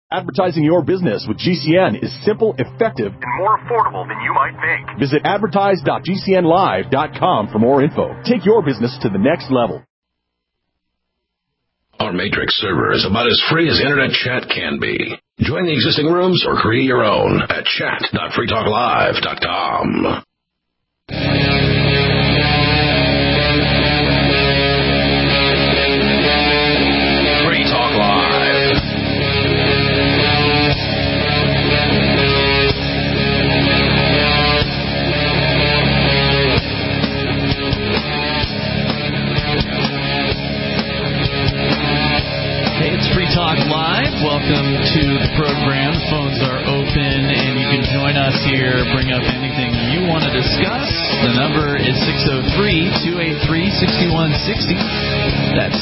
Advertising your business with GCN is simple, effective, and more affordable than you might think. Visit advertise.gcnlive.com for more info. Take your business to the next level. Our Matrix server is about as free as internet chat can be. Join the existing rooms or create your own at chat.freetalklive.com. Talk Live. Welcome to the program. The phones are open, and you can join us here. Bring up anything you want to discuss. The number is 603-283-6160. That's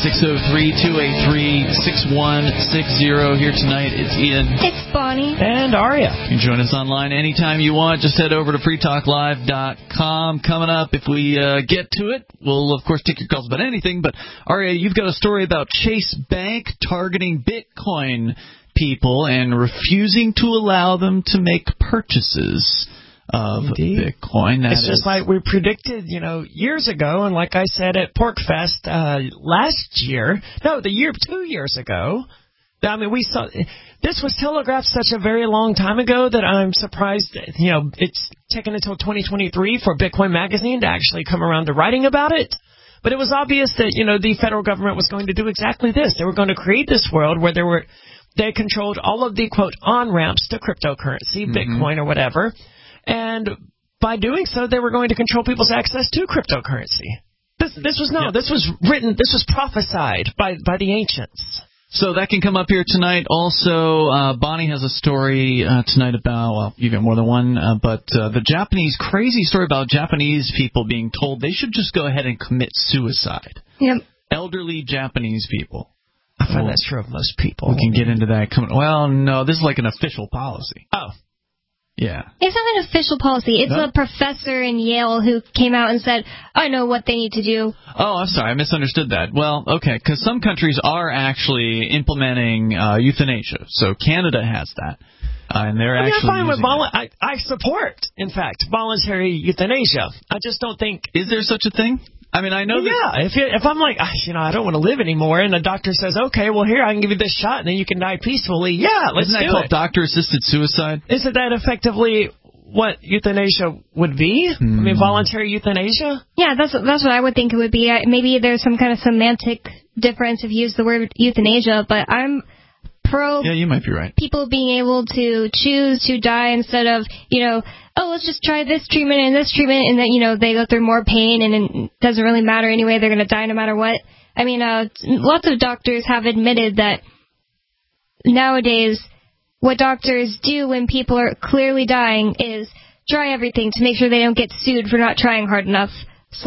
603-283-6160. Here tonight, it's Ian. It's Bonnie. And Aria. You can join us online anytime you want. Just head over to freetalklive.com. Coming up, if we get to it, we'll, of course, take your calls about anything. But, Aria, you've got a story about Chase Bank targeting Bitcoin people and refusing to allow them to make purchases of Bitcoin. It's just like we predicted, years ago, and like I said at PorcFest last year, 2 years ago. I mean, we saw this was telegraphed such a very long time ago that I'm surprised. It's taken until 2023 for Bitcoin Magazine to actually come around to writing about it. But it was obvious that, the federal government was going to do exactly this. They were going to create this world where they controlled all of the, quote, on-ramps to cryptocurrency, Bitcoin or whatever. And by doing so, they were going to control people's access to cryptocurrency. This was written, this was prophesied by the ancients. So that can come up here tonight. Also, Bonnie has a story tonight about, well, you got more than one, but the crazy story about Japanese people being told they should just go ahead and commit suicide. Yep. Elderly Japanese people. I find that's true of most people. We can get into that. Well, no, this is like an official policy. Oh. Yeah. It's not an official policy. It's a professor in Yale who came out and said, I know what they need to do. Oh, I'm sorry. I misunderstood that. Well, okay, because some countries are actually implementing euthanasia. So Canada has that. And they're actually fine with I support, in fact, voluntary euthanasia. I just don't think... Is there such a thing? I mean, I know that... Yeah, if I'm like, I don't want to live anymore, and the doctor says, okay, well, here, I can give you this shot, and then you can die peacefully. Yeah, let's do it. Isn't that called doctor-assisted suicide? Isn't that effectively what euthanasia would be? I mean, voluntary euthanasia? Yeah, that's what I would think it would be. Maybe there's some kind of semantic difference if you use the word euthanasia, but I'm pro... Yeah, you might be right. People being able to choose to die instead of, let's just try this treatment, and then, they go through more pain, and it doesn't really matter anyway. They're going to die no matter what. I mean, lots of doctors have admitted that nowadays what doctors do when people are clearly dying is try everything to make sure they don't get sued for not trying hard enough, /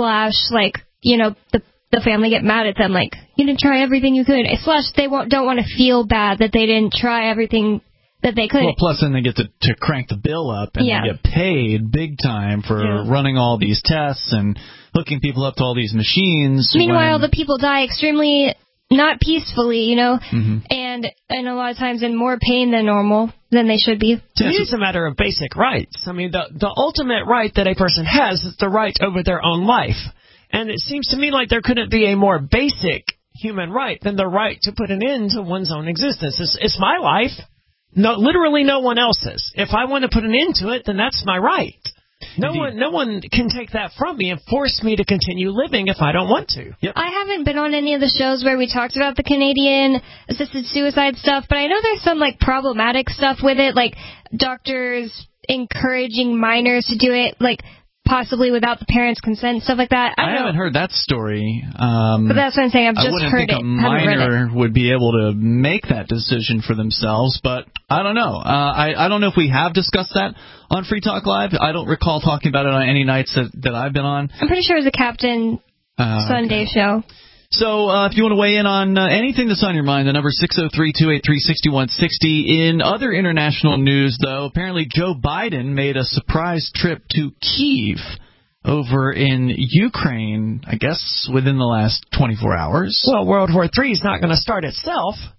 the family get mad at them, like, you didn't try everything you could, / they don't want to feel bad that they didn't try everything that they could. Well, plus then they get to crank the bill up, and they get paid big time for running all these tests and hooking people up to all these machines. Meanwhile, the people die extremely not peacefully, and a lot of times in more pain than normal, than they should be. To me, it's a matter of basic rights. I mean, the ultimate right that a person has is the right over their own life. And it seems to me like there couldn't be a more basic human right than the right to put an end to one's own existence. It's my life. No, literally no one else's. If I want to put an end to it, then that's my right. No one can take that from me and force me to continue living if I don't want to. Yep. I haven't been on any of the shows where we talked about the Canadian assisted suicide stuff, but I know there's some problematic stuff with it, like doctors encouraging minors to do it, possibly without the parents' consent, stuff like that. I haven't heard that story. But that's what I'm saying. I've just heard it. I wouldn't think a minor would be able to make that decision for themselves, but I don't know. I don't know if we have discussed that on Free Talk Live. I don't recall talking about it on any nights that I've been on. I'm pretty sure it was a Captain Sunday show. So if you want to weigh in on anything that's on your mind, the number is 603-283-6160. In other international news, though, apparently Joe Biden made a surprise trip to Kyiv over in Ukraine, I guess, within the last 24 hours. Well, World War III is not going to start itself.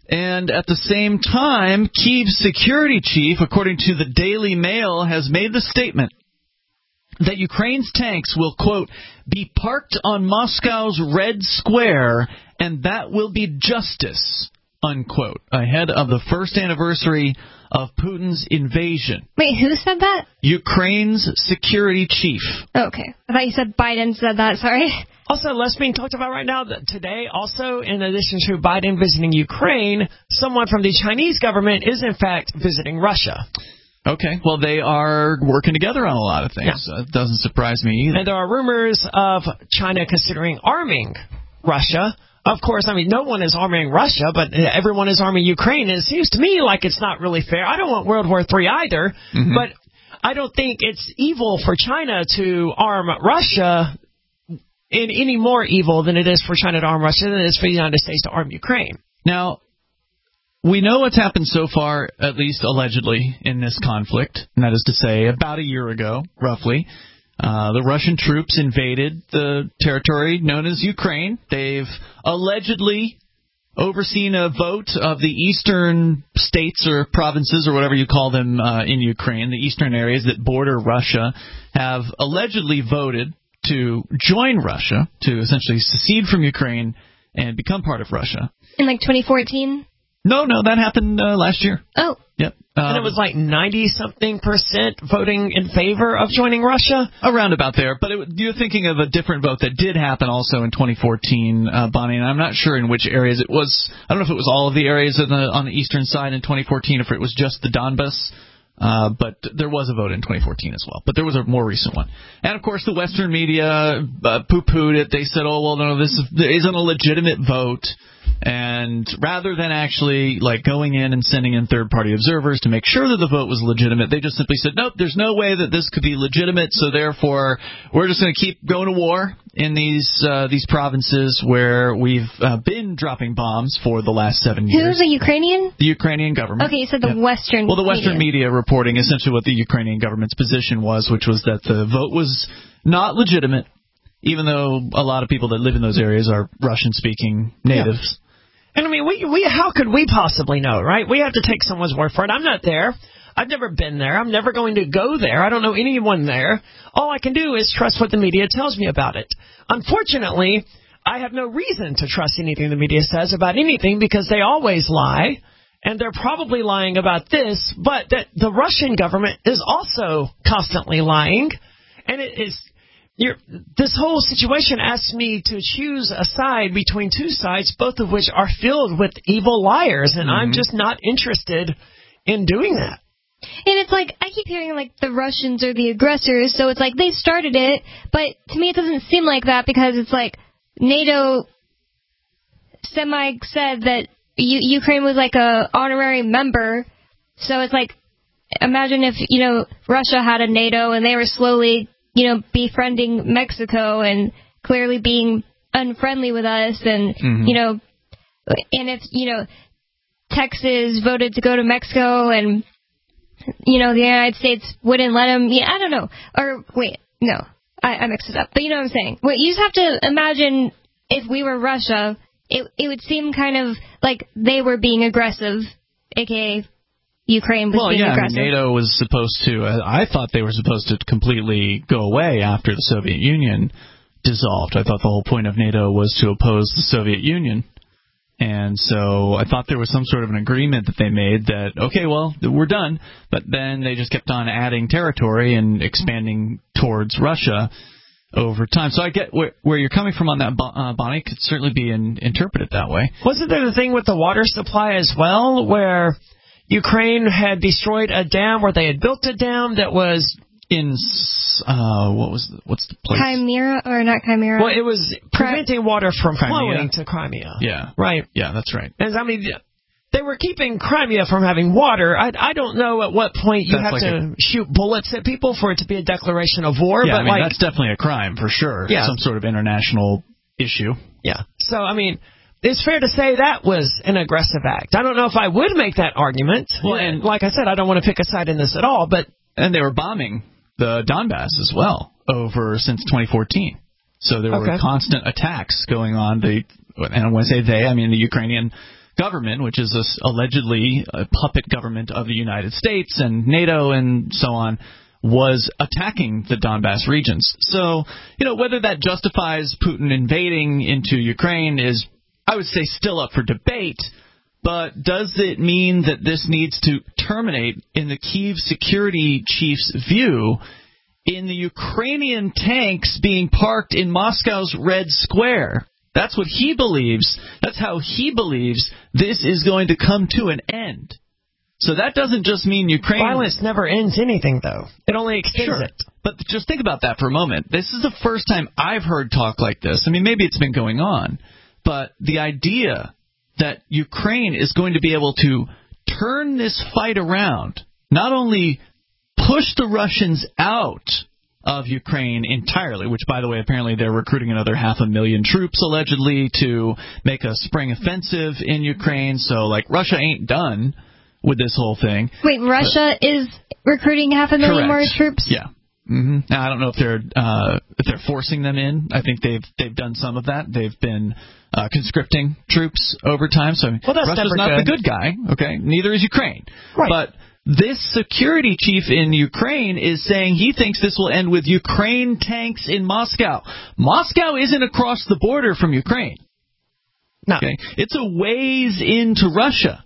And at the same time, Kyiv's security chief, according to the Daily Mail, has made the statement that Ukraine's tanks will, quote, be parked on Moscow's Red Square, and that will be justice, unquote, ahead of the first anniversary of Putin's invasion. Wait, who said that? Ukraine's security chief. Okay. I thought you said Biden said that, sorry. Also, less being talked about right now that today, also, in addition to Biden visiting Ukraine, someone from the Chinese government is, in fact, visiting Russia. Okay, well, they are working together on a lot of things. Yeah. It doesn't surprise me either. And there are rumors of China considering arming Russia. Of course, I mean, no one is arming Russia, but everyone is arming Ukraine. And it seems to me like it's not really fair. I don't want World War III either, but I don't think it's evil for China to arm Russia any more evil than it is for China to arm Russia than it is for the United States to arm Ukraine. Now, we know what's happened so far, at least allegedly, in this conflict, and that is to say about a year ago, roughly. The Russian troops invaded the territory known as Ukraine. They've allegedly overseen a vote of the eastern states or provinces or whatever you call them in Ukraine. The eastern areas that border Russia have allegedly voted to join Russia, to essentially secede from Ukraine and become part of Russia. In like 2014? No, that happened last year. Oh. Yep. And it was like 90-something% voting in favor of joining Russia? Around about there. But you're thinking of a different vote that did happen also in 2014, Bonnie, and I'm not sure in which areas it was. I don't know if it was all of the areas on the eastern side in 2014, if it was just the Donbas. But there was a vote in 2014 as well. But there was a more recent one. And, of course, the Western media poo-pooed it. They said, oh, well, no, this isn't a legitimate vote. And rather than actually like going in and sending in third-party observers to make sure that the vote was legitimate, they just simply said, nope, there's no way that this could be legitimate, so therefore we're just going to keep going to war in these provinces where we've been dropping bombs for the last 7 years. Who's the Ukrainian? The Ukrainian government. Okay, you said the Western media. Well, the Western media reporting essentially what the Ukrainian government's position was, which was that the vote was not legitimate, even though a lot of people that live in those areas are Russian-speaking natives. Yeah. And I mean, we how could we possibly know, right? We have to take someone's word for it. I'm not there. I've never been there. I'm never going to go there. I don't know anyone there. All I can do is trust what the media tells me about it. Unfortunately, I have no reason to trust anything the media says about anything because they always lie, and they're probably lying about this, but that the Russian government is also constantly lying, and it is... this whole situation asks me to choose a side between two sides, both of which are filled with evil liars, and I'm just not interested in doing that. And it's like, I keep hearing like the Russians are the aggressors, so it's like they started it, but to me it doesn't seem like that because it's like NATO said that Ukraine was like a honorary member, so it's like, imagine if, Russia had a NATO and they were slowly befriending Mexico and clearly being unfriendly with us and, and if, Texas voted to go to Mexico and, the United States wouldn't let them, I don't know. Or, wait, no, I mixed it up. But you know what I'm saying. Well, you just have to imagine if we were Russia, it would seem kind of like they were being aggressive, a.k.a. Ukraine was being aggressive. Well, NATO was supposed to, I thought they were supposed to completely go away after the Soviet Union dissolved. I thought the whole point of NATO was to oppose the Soviet Union. And so I thought there was some sort of an agreement that they made that, okay, well, we're done. But then they just kept on adding territory and expanding towards Russia over time. So I get where you're coming from on that, Bonnie. It could certainly be interpreted that way. Wasn't there the thing with the water supply as well, where Ukraine had destroyed a dam, where they had built a dam that was in what's the place? Chimera, or not Chimera? Well, it was preventing water from flowing to Crimea. Yeah. Right. Yeah, that's right. And I mean, they were keeping Crimea from having water. I don't know at what point you have to shoot bullets at people for it to be a declaration of war. Yeah, but that's definitely a crime for sure. Yeah. Some sort of international issue. Yeah. So, I mean, it's fair to say that was an aggressive act. I don't know if I would make that argument. Well, and like I said, I don't want to pick a side in this at all. And they were bombing the Donbass as well since 2014. So there were constant attacks going on. And when I say they, I mean the Ukrainian government, which is allegedly a puppet government of the United States and NATO and so on, was attacking the Donbass regions. So, whether that justifies Putin invading into Ukraine is, I would say, still up for debate. But does it mean that this needs to terminate, in the Kyiv security chief's view, in the Ukrainian tanks being parked in Moscow's Red Square? That's what he believes. That's how he believes this is going to come to an end. So that doesn't just mean Ukraine... Violence never ends anything, though. It only extends it. But just think about that for a moment. This is the first time I've heard talk like this. I mean, maybe it's been going on. But the idea that Ukraine is going to be able to turn this fight around, not only push the Russians out of Ukraine entirely, which, by the way, apparently they're recruiting another 500,000 troops, allegedly, to make a spring offensive in Ukraine. So, Russia ain't done with this whole thing. Wait, Russia is recruiting 500,000 more troops? Yeah. Mm-hmm. Now, I don't know if they're forcing them in. I think they've done some of that. They've been conscripting troops over time. So Russia's not the good guy. Okay, neither is Ukraine. Right. But this security chief in Ukraine is saying he thinks this will end with Ukraine tanks in Moscow. Moscow isn't across the border from Ukraine. No. Okay, it's a ways into Russia.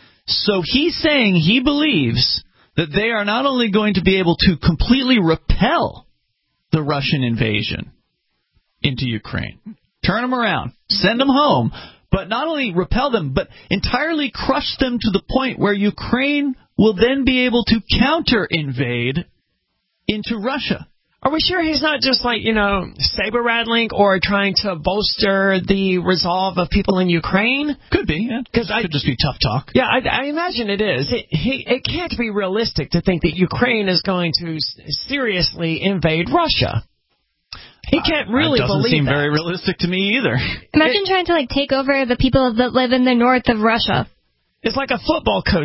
So he's saying he believes that they are not only going to be able to completely repel the Russian invasion into Ukraine, turn them around, send them home, but not only repel them, but entirely crush them to the point where Ukraine will then be able to counter-invade into Russia. Are we sure he's not just saber-rattling or trying to bolster the resolve of people in Ukraine? Could be, yeah. Could just be tough talk. Yeah, I imagine it is. It can't be realistic to think that Ukraine is going to seriously invade Russia. He can't really believe that. Doesn't seem very realistic to me either. Imagine trying to take over the people that live in the north of Russia. It's like a football coach,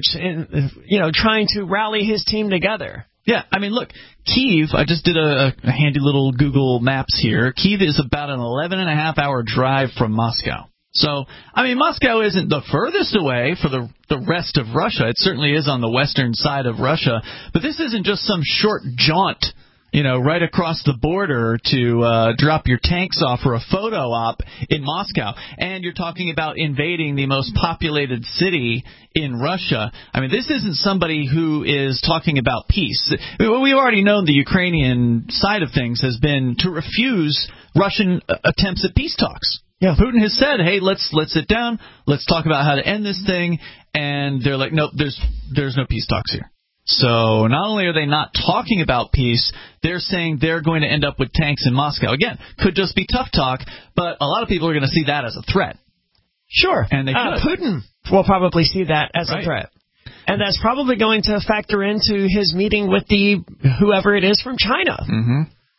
trying to rally his team together. Yeah, I mean, look, Kyiv, I just did a handy little Google Maps here. Kyiv is about an 11.5-hour drive from Moscow. So, I mean, Moscow isn't the furthest away for the rest of Russia. It certainly is on the western side of Russia. But this isn't just some short jaunt, right across the border to drop your tanks off for a photo op in Moscow. And you're talking about invading the most populated city in Russia. I mean, this isn't somebody who is talking about peace. We've already known the Ukrainian side of things has been to refuse Russian attempts at peace talks. Yeah. Putin has said, hey, let's sit down, let's talk about how to end this thing. And they're like, nope, there's no peace talks here. So not only are they not talking about peace, they're saying they're going to end up with tanks in Moscow. Again, could just be tough talk, but a lot of people are going to see that as a threat. Sure. And they Putin will probably see that as a threat. And that's probably going to factor into his meeting with whoever it is from China. Mm-hmm.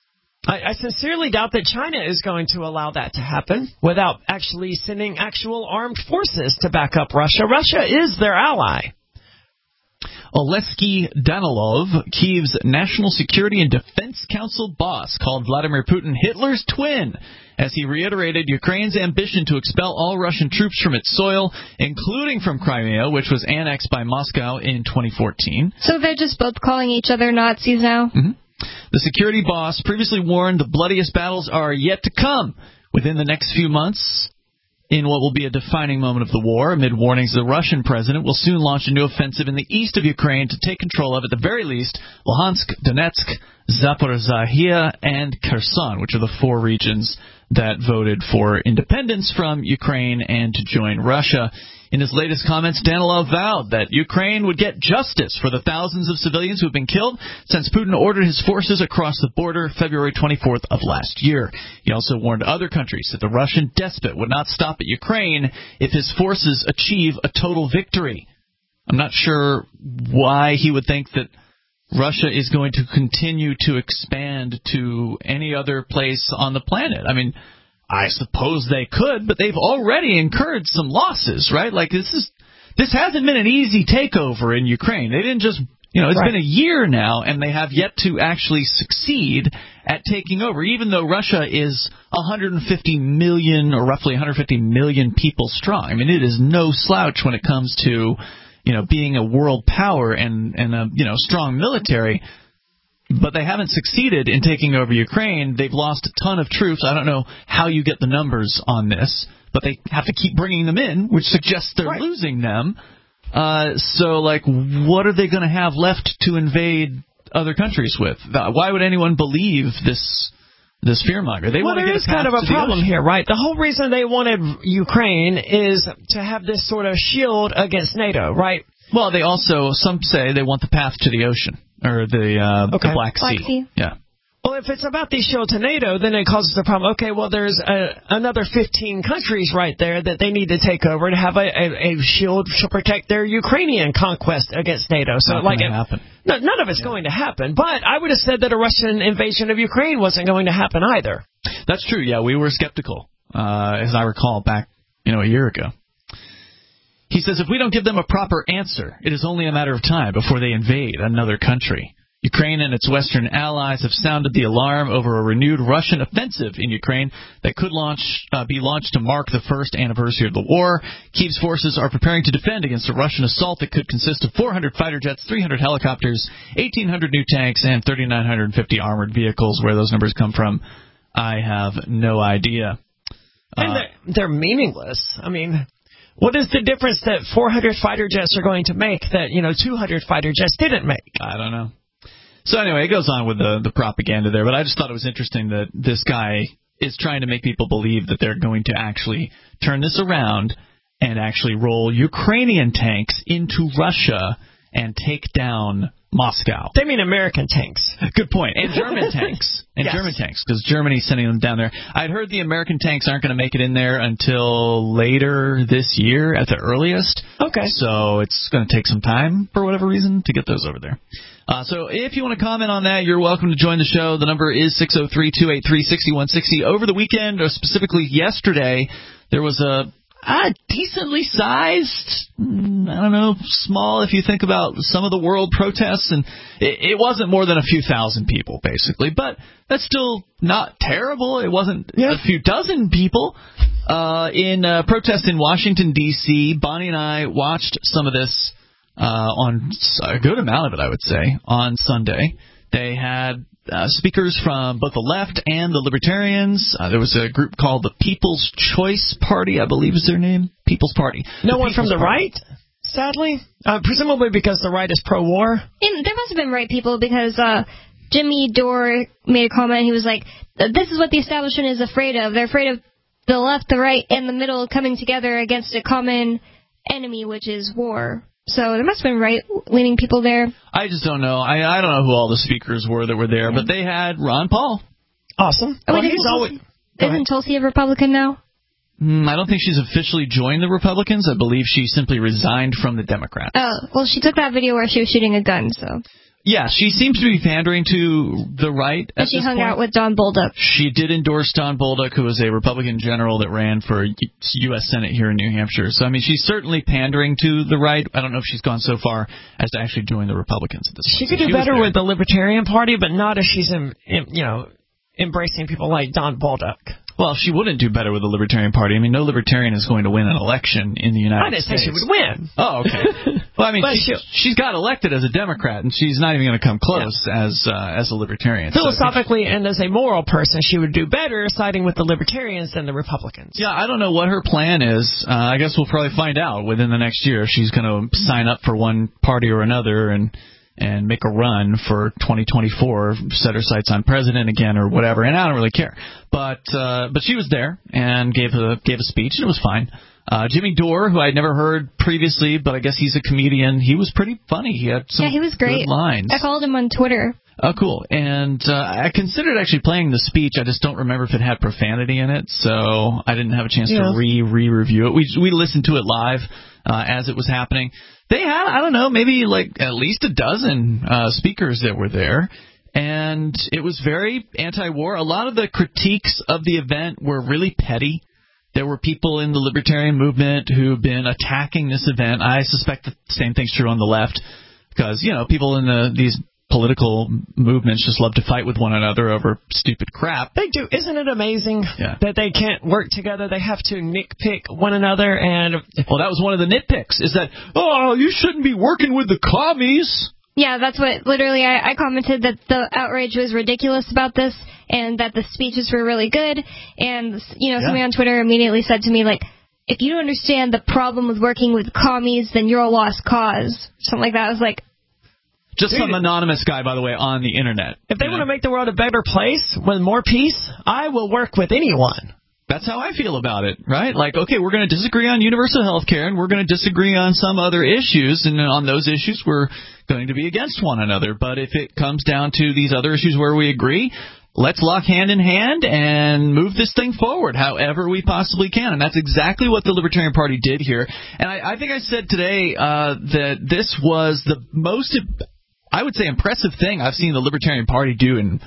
I sincerely doubt that China is going to allow that to happen without actually sending actual armed forces to back up Russia. Russia is their ally. Oleksiy Danilov, Kyiv's National Security and Defense Council boss, called Vladimir Putin Hitler's twin as he reiterated Ukraine's ambition to expel all Russian troops from its soil, including from Crimea, which was annexed by Moscow in 2014. So they're just both calling each other Nazis now? Mm-hmm. The security boss previously warned the bloodiest battles are yet to come within the next few months, in what will be a defining moment of the war. Amid warnings, the Russian president will soon launch a new offensive in the east of Ukraine to take control of, at the very least, Luhansk, Donetsk, Zaporizhzhia, and Kherson, which are the 4 regions that voted for independence from Ukraine and to join Russia. In his latest comments, Danilov vowed that Ukraine would get justice for the thousands of civilians who have been killed since Putin ordered his forces across the border February 24th of last year. He also warned other countries that the Russian despot would not stop at Ukraine if his forces achieve a total victory. I'm not sure why he would think that Russia is going to continue to expand to any other place on the planet. I mean, I suppose they could, but they've already incurred some losses, right? Like this hasn't been an easy takeover in Ukraine. They didn't just It's been a year now, and they have yet to actually succeed at taking over, even though Russia is 150 million or roughly 150 million people strong. I mean, it is no slouch when it comes to, being a world power and a, strong military. But they haven't succeeded in taking over Ukraine. They've lost a ton of troops. I don't know how you get the numbers on this, but they have to keep bringing them in, which suggests they're losing them. So, what are they going to have left to invade other countries with? Why would anyone believe this fearmonger? They want to get there is kind of a problem here, right? The whole reason they wanted Ukraine is to have this sort of shield against NATO, right? Well, they also, some say they want the path to the ocean. Or the Black Sea. Yeah. Well, if it's about the shield to NATO, then it causes a problem. Okay, well, there's another 15 countries right there that they need to take over to have a shield to protect their Ukrainian conquest against NATO. So, happen. None of it's going to happen. But I would have said that a Russian invasion of Ukraine wasn't going to happen either. That's true. Yeah, we were skeptical, as I recall, back a year ago. He says, if we don't give them a proper answer, it is only a matter of time before they invade another country. Ukraine and its Western allies have sounded the alarm over a renewed Russian offensive in Ukraine that could be launched to mark the first anniversary of the war. Kyiv's forces are preparing to defend against a Russian assault that could consist of 400 fighter jets, 300 helicopters, 1,800 new tanks, and 3,950 armored vehicles. Where those numbers come from, I have no idea. And they're meaningless. I mean, what is the difference that 400 fighter jets are going to make that, 200 fighter jets didn't make? I don't know. So anyway, it goes on with the propaganda there, but I just thought it was interesting that this guy is trying to make people believe that they're going to actually turn this around and actually roll Ukrainian tanks into Russia and take down Moscow. They mean American tanks. Good point. And German tanks. And German tanks, because Germany's sending them down there. I'd heard the American tanks aren't going to make it in there until later this year at the earliest. Okay. So it's going to take some time, for whatever reason, to get those over there. So if you want to comment on that, you're welcome to join the show. The number is 603-283-6160. Over the weekend, or specifically yesterday, there was a decently sized, small if you think about some of the world protests, and it wasn't more than a few thousand people, basically. But that's still not terrible. It wasn't a few dozen people. In a protest in Washington, D.C., Bonnie and I watched some of this on a good amount of it, I would say, on Sunday. They had speakers from both the left and the Libertarians. There was a group called the People's Choice Party, I believe is their name. People's Party. No one from the right, sadly? Presumably because the right is pro-war? There must have been right people because Jimmy Dore made a comment. He was like, this is what the establishment is afraid of. They're afraid of the left, the right, and the middle coming together against a common enemy, which is war. So there must have been right-leaning people there. I just don't know. I don't know who all the speakers were that were there, but they had Ron Paul. Awesome. Oh, wait, isn't Tulsi a Republican now? I don't think she's officially joined the Republicans. I believe she simply resigned from the Democrats. Oh, well, she took that video where she was shooting a gun, so... Yeah, she seems to be pandering to the right. And she hung out with Don Bolduc. She did endorse Don Bolduc, who was a Republican general that ran for U.S. Senate here in New Hampshire. So, I mean, she's certainly pandering to the right. I don't know if she's gone so far as to actually join the Republicans at this point. She could do better with the Libertarian Party, but not if she's, embracing people like Don Bolduc. Well, she wouldn't do better with the Libertarian Party. I mean, no Libertarian is going to win an election in the United States. I didn't say she would win. Oh, okay. Well, I mean, she's got elected as a Democrat, and she's not even going to come close as a Libertarian. Philosophically and as a moral person, she would do better siding with the Libertarians than the Republicans. Yeah, I don't know what her plan is. I guess we'll probably find out within the next year if she's going to sign up for one party or another and make a run for 2024, set her sights on president again or whatever, and I don't really care. But she was there and gave a speech, and it was fine. Jimmy Dore, who I'd never heard previously, but I guess he's a comedian, he was pretty funny. He had some he was great. Good lines. I followed him on Twitter. Oh, cool. And I considered actually playing the speech. I just don't remember if it had profanity in it, so I didn't have a chance to re-review it. We listened to it live as it was happening. They had, I don't know, maybe like at least a dozen speakers that were there, and it was very anti-war. A lot of the critiques of the event were really petty. There were people in the libertarian movement who've been attacking this event. I suspect the same thing's true on the left, because, people in these political movements just love to fight with one another over stupid crap. They do. Isn't it amazing that they can't work together? They have to nitpick one another. And well, that was one of the nitpicks, is that, you shouldn't be working with the commies. Yeah, that's what literally I commented, that the outrage was ridiculous about this and that the speeches were really good. And, somebody on Twitter immediately said to me, like, if you don't understand the problem with working with commies, then you're a lost cause. Something like that. I was like, just some anonymous guy, by the way, on the internet. If they want to make the world a better place with more peace, I will work with anyone. That's how I feel about it, right? Like, okay, we're going to disagree on universal health care, and we're going to disagree on some other issues, and on those issues we're going to be against one another. But if it comes down to these other issues where we agree, let's lock hand in hand and move this thing forward however we possibly can. And that's exactly what the Libertarian Party did here. And I think I said today that this was the most, I would say, impressive thing I've seen the Libertarian Party do in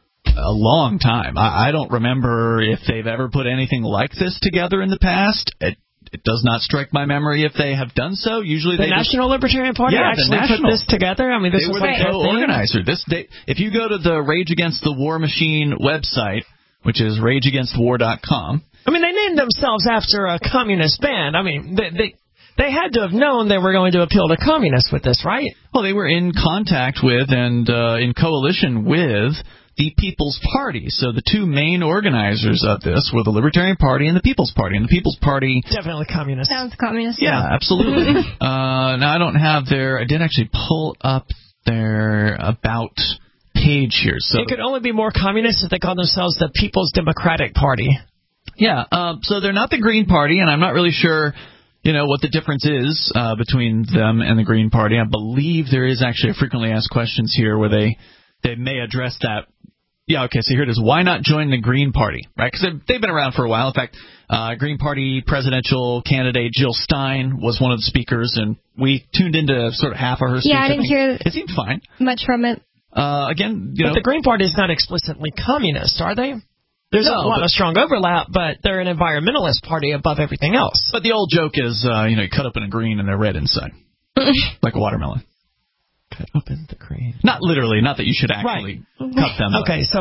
a long time. I don't remember if they've ever put anything like this together in the past. It does not strike my memory if they have done so. Usually the National Libertarian Party actually put this together. I mean, this they was were like the co-organizer. If you go to the Rage Against the War Machine website, which is rageagainstwar.com. I mean, they named themselves after a communist band. I mean, they had to have known they were going to appeal to communists with this, right? Well, they were in contact with and in coalition with the People's Party. So the two main organizers of this were the Libertarian Party and the People's Party. And the People's Party... Definitely communist. Sounds communist. Yeah, absolutely. Now, I don't have I did actually pull up their About page here. So it could only be more communist if they call themselves the People's Democratic Party. Yeah, so they're not the Green Party, and I'm not really sure... what the difference is between them and the Green Party. I believe there is actually a frequently asked questions here where they may address that. Yeah, okay, so here it is. Why not join the Green Party? Right? Because they've been around for a while. In fact, Green Party presidential candidate Jill Stein was one of the speakers, and we tuned into sort of half of her speech. Yeah, I didn't hear it seemed fine. Much from it. Again, but the Green Party is not explicitly communist, are they? There's a lot of strong overlap, but they're an environmentalist party above everything else. But the old joke is, you cut open a green and they're red inside. Like a watermelon. Cut open the green. Not literally, not that you should actually cut them.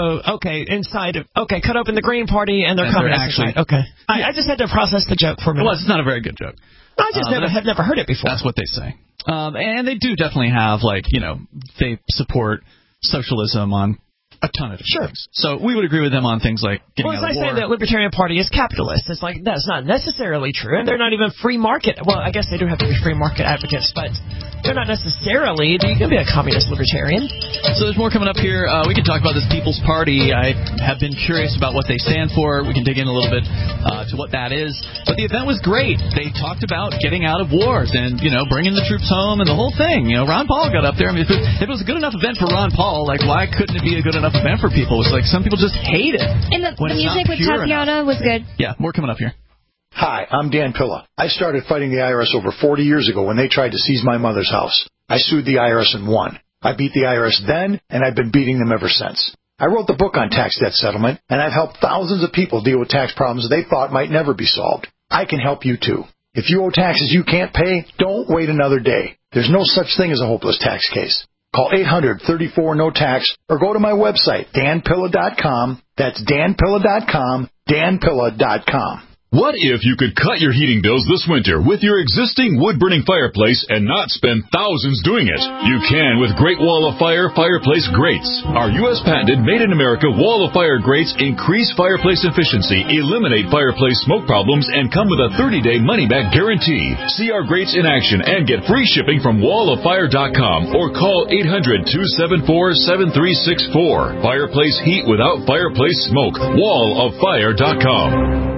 Cut open the Green Party and they're communist. Actually, okay. I just had to process the joke for a minute. Well, it's not a very good joke. I just have never heard it before. That's what they say. And they do definitely have, they support socialism on a ton of things. So we would agree with them on things like getting out of war. Well, it's like saying that Libertarian Party is capitalist. It's like, that's not necessarily true. And they're not even free market. Well, I guess they do have to be free market advocates, but they're not necessarily. You can be a communist libertarian. So there's more coming up here. We can talk about this People's Party. I have been curious about what they stand for. We can dig in a little bit to what that is. But the event was great. They talked about getting out of wars and, bringing the troops home and the whole thing. Ron Paul got up there. I mean, if it was a good enough event for Ron Paul, why couldn't it be a good enough event for people? It's like some people just hate it. And the music with Tatiana was good. Yeah, more coming up here. Hi, I'm Dan Pilla. I started fighting the IRS over 40 years ago when they tried to seize my mother's house. I sued the IRS and won. I beat the IRS then, and I've been beating them ever since. I wrote the book on tax debt settlement, and I've helped thousands of people deal with tax problems they thought might never be solved. I can help you too. If you owe taxes you can't pay, don't wait another day. There's no such thing as a hopeless tax case. Call 800-34-NO-TAX or go to my website, danpilla.com. That's danpilla.com, danpilla.com. What if you could cut your heating bills this winter with your existing wood-burning fireplace and not spend thousands doing it? You can with Great Wall of Fire fireplace grates. Our U.S. patented made-in-America Wall of Fire grates increase fireplace efficiency, eliminate fireplace smoke problems, and come with a 30-day money-back guarantee. See our grates in action and get free shipping from walloffire.com or call 800-274-7364. Fireplace heat without fireplace smoke. walloffire.com.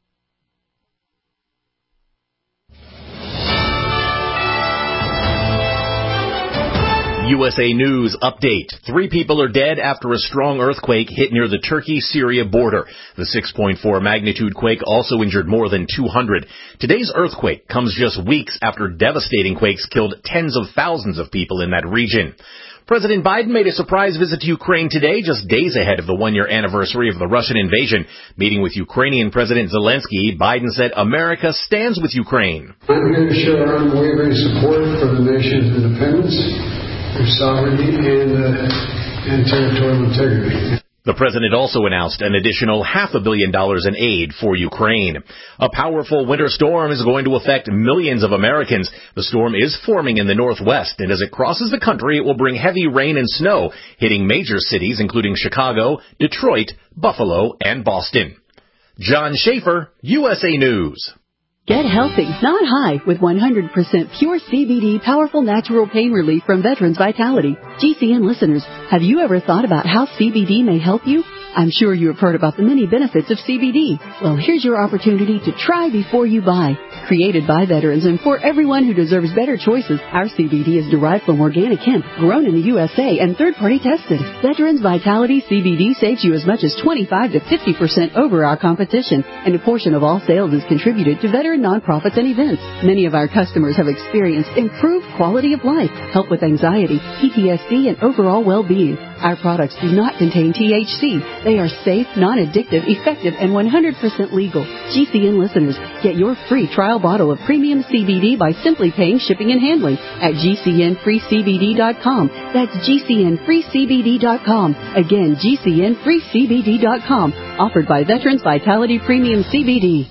USA News update. 3 people are dead after a strong earthquake hit near the Turkey-Syria border. The 6.4 magnitude quake also injured more than 200. Today's earthquake comes just weeks after devastating quakes killed tens of thousands of people in that region. President Biden made a surprise visit to Ukraine today, just days ahead of the one-year anniversary of the Russian invasion. Meeting with Ukrainian President Zelensky, Biden said America stands with Ukraine. I'm here to show our unwavering support for the nation's independence their sovereignty and territorial integrity. The president also announced an additional $500 million in aid for Ukraine. A powerful winter storm is going to affect millions of Americans. The storm is forming in the northwest, and as it crosses the country, it will bring heavy rain and snow, hitting major cities including Chicago, Detroit, Buffalo, and Boston. John Schaefer, USA News. Get healthy, not high, with 100% pure CBD powerful natural pain relief from Veterans Vitality. GCN listeners, have you ever thought about how CBD may help you? I'm sure you have heard about the many benefits of CBD. Well, here's your opportunity to try before you buy. Created by veterans and for everyone who deserves better choices, our CBD is derived from organic hemp, grown in the USA, and third-party tested. Veterans Vitality CBD saves you as much as 25 to 50% over our competition, and a portion of all sales is contributed to veteran nonprofits and events. Many of our customers have experienced improved quality of life, help with anxiety, PTSD, and overall well-being. Our products do not contain THC. They are safe, non-addictive, effective, and 100% legal. GCN listeners, get your free trial bottle of premium CBD by simply paying shipping and handling at GCNFreeCBD.com. That's GCNFreeCBD.com. Again, GCNFreeCBD.com. Offered by Veterans Vitality Premium CBD.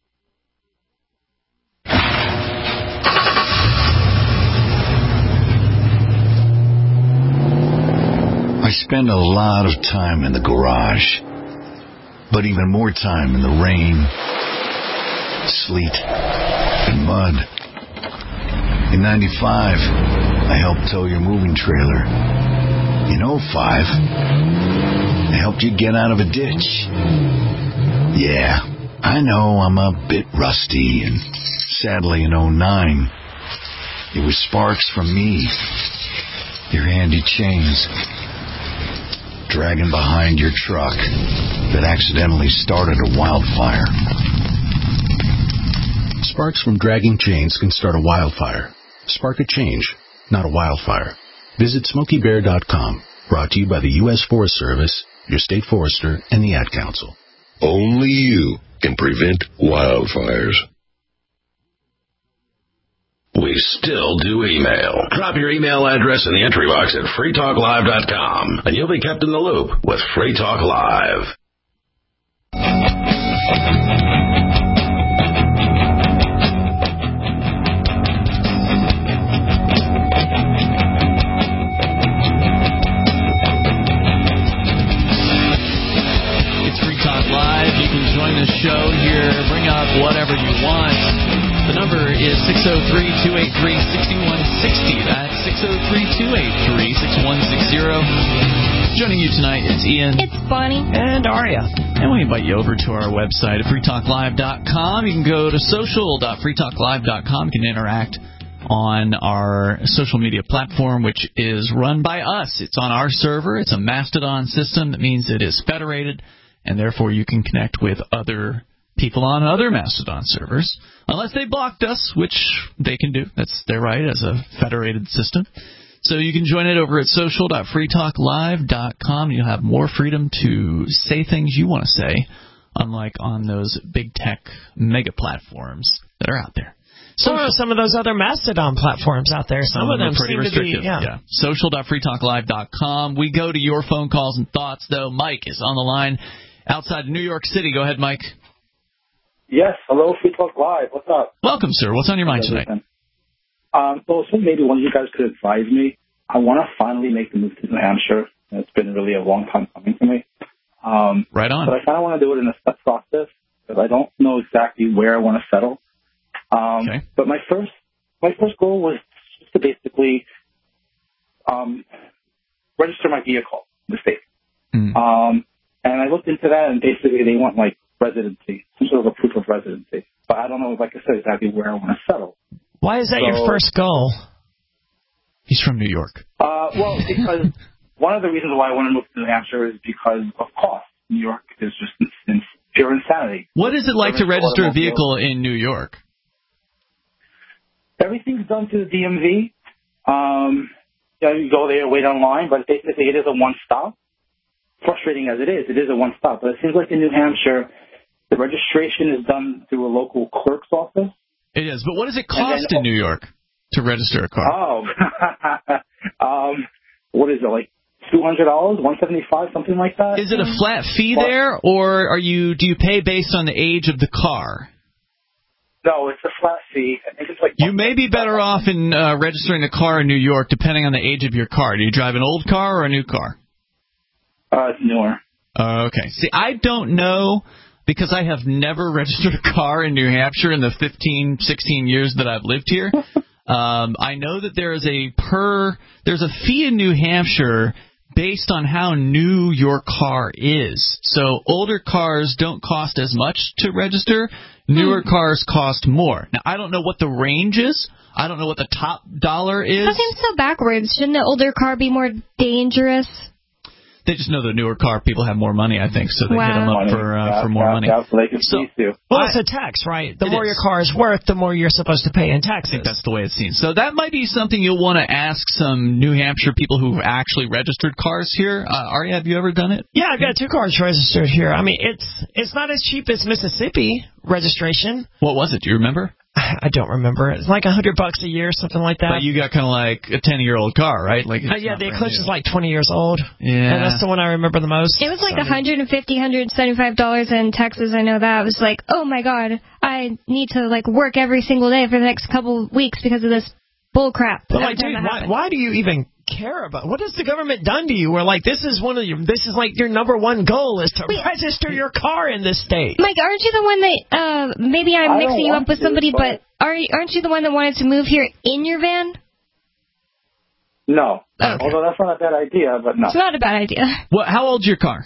I spend a lot of time in the garage, but even more time in the rain, sleet, and mud. In 95, I helped tow your moving trailer. In 05, I helped you get out of a ditch. Yeah, I know I'm a bit rusty, and sadly in 09, it was sparks from me, your handy chains, dragging behind your truck that accidentally started a wildfire. Sparks from dragging chains can start a wildfire. Spark a change, not a wildfire. Visit SmokeyBear.com. Brought to you by the U.S. Forest Service, your state forester, and the Ad Council. Only you can prevent wildfires. We still do email. Drop your email address in the entry box at freetalklive.com, and you'll be kept in the loop with Free Talk Live. It's Free Talk Live. You can join the show here. Bring up whatever you want. The number is 603-283-6160. That's 603-283-6160. Joining you tonight, it's Ian. It's Bonnie. And Aria. And we invite you over to our website at freetalklive.com. You can go to social.freetalklive.com. You can interact on our social media platform, which is run by us. It's on our server. It's a Mastodon system. That means it is federated, and therefore you can connect with other people on other Mastodon servers, unless they blocked us, which they can do. That's their right as a federated system. So you can join it over at social.freetalklive.com. You'll have more freedom to say things you want to say, unlike on those big tech mega platforms that are out there. So some of those other Mastodon platforms out there, some of them pretty seem restrictive. to be, yeah. Social.freetalklive.com. We go to your phone calls and thoughts, though. Mike is on the line outside New York City. Go ahead, Mike. Yes, hello, Free Talk Live. What's up? Welcome, sir. What's on your mind tonight? So maybe one of you guys could advise me. I want to finally make the move to New Hampshire. It's been really a long time coming for me. Right on. But I kind of want to do it in a step process because I don't know exactly where I want to settle. Okay. But my first goal was just to basically register my vehicle in the state. And I looked into that, and basically they want like residency, some sort of a proof of residency. But I don't know, like I said, exactly where I want to settle. Why is that your first goal? He's from New York. Well, because one of the reasons why I want to move to New Hampshire is because of cost. New York is just pure insanity. What is it like to register a vehicle in New York? Everything's done through the DMV. You go there, wait online, but basically it is a one-stop. Frustrating as it is a one-stop. But it seems like in New Hampshire, the registration is done through a local clerk's office. It is, but what does it cost in New York to register a car? Oh, is it, like $200, $175, something like that? Is it a flat fee there, or do you pay based on the age of the car? No, it's a flat fee. I think it's like... You may be better off in registering a car in New York, depending on the age of your car. Do you drive an old car or a new car? It's newer. Okay. See, I don't know, because I have never registered a car in New Hampshire in the 15, 16 years that I've lived here. I know that there's a fee in New Hampshire based on how new your car is. So older cars don't cost as much to register. Newer cars cost more. Now, I don't know what the range is. I don't know what the top dollar is. That seems so backwards. Shouldn't an older car be more dangerous? They just know the newer car people have more money, I think, so they hit them up for more money. So they can Well, it's a tax, right? The more your car is worth, the more you're supposed to pay in taxes. I think that's the way it seems. So that might be something you'll want to ask some New Hampshire people who've actually registered cars here. Aria, have you ever done it? Yeah, I've got 2 cars registered here. I mean, it's not as cheap as Mississippi registration. What was it? Do you remember? I don't remember. It's like $100 a year, something like that. But you got kind of like a 10-year-old car, right? Like yeah, the Eclipse is like 20 years old. Yeah, and that's the one I remember the most. It was like $150, $175 in Texas. I know that. I was like, oh my god, I need to like work every single day for the next couple of weeks because of this bull crap. But like, dude, why do you even care about? What has the government done to you? Where like this is like your number one goal is to register your car in this state. Mike, aren't you the one that maybe I'm mixing you up with somebody, but aren't you the one that wanted to move here in your van? No. Okay. Although that's not a bad idea, but no. It's not a bad idea. How old's your car?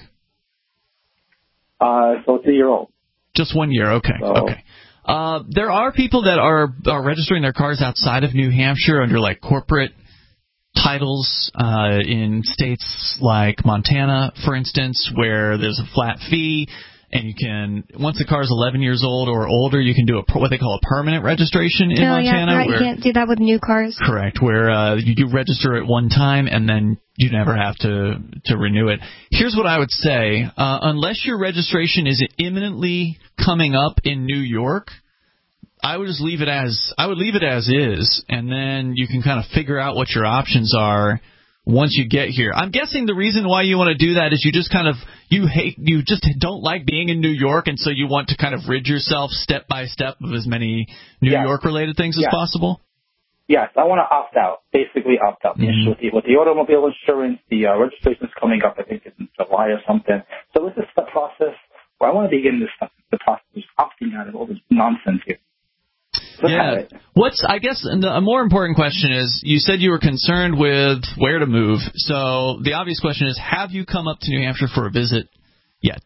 So it's a year old. Just 1 year, okay. Okay. There are people that are registering their cars outside of New Hampshire under like corporate titles in states like Montana, for instance, where there's a flat fee, and you can, once the car is 11 years old or older, you can do what they call a permanent registration in Montana. Yeah, right. You can't do that with new cars. Correct, where you register at one time and then you never have to renew it. Here's what I would say. Unless your registration is imminently coming up in New York, I would just leave it as is, and then you can kind of figure out what your options are once you get here. I'm guessing the reason why you want to do that is you just don't like being in New York, and so you want to kind of rid yourself step by step of as many New York related things as possible. Yes, I want to opt out. Basically, opt out. Mm-hmm. With the automobile insurance, the registration is coming up. I think it's in July or something. So this is the process where I want to begin the process of opting out of all this nonsense here. Yeah. I guess a more important question is, you said you were concerned with where to move. So the obvious question is, have you come up to New Hampshire for a visit yet?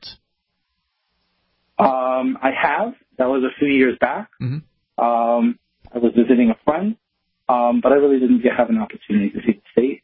I have. That was a few years back. Mm-hmm. I was visiting a friend, but I really didn't have an opportunity to see the state.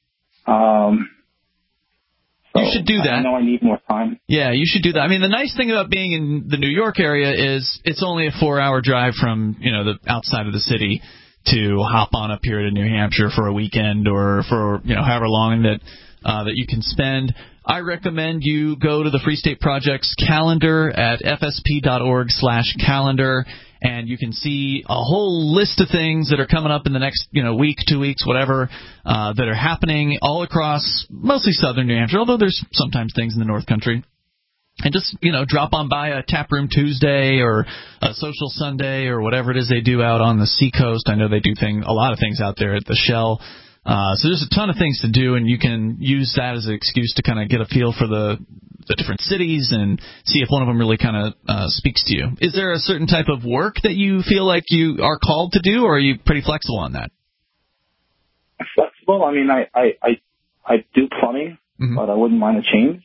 You should do that. I know I need more time. Yeah, you should do that. I mean, the nice thing about being in the New York area is it's only a 4-hour drive from, the outside of the city to hop on up here to New Hampshire for a weekend or for, however long that you can spend. I recommend you go to the Free State Project's calendar at fsp.org/calendar, and you can see a whole list of things that are coming up in the next, week, 2 weeks, whatever, that are happening all across mostly southern New Hampshire, although there's sometimes things in the North Country. And just, drop on by a Taproom Tuesday or a Social Sunday or whatever it is they do out on the Seacoast. I know they do a lot of things out there at the Shell. So there's a ton of things to do, and you can use that as an excuse to kind of get a feel for the different cities and see if one of them really kind of speaks to you. Is there a certain type of work that you feel like you are called to do, or are you pretty flexible on that? I'm flexible. I mean, I do plumbing, mm-hmm. but I wouldn't mind a change.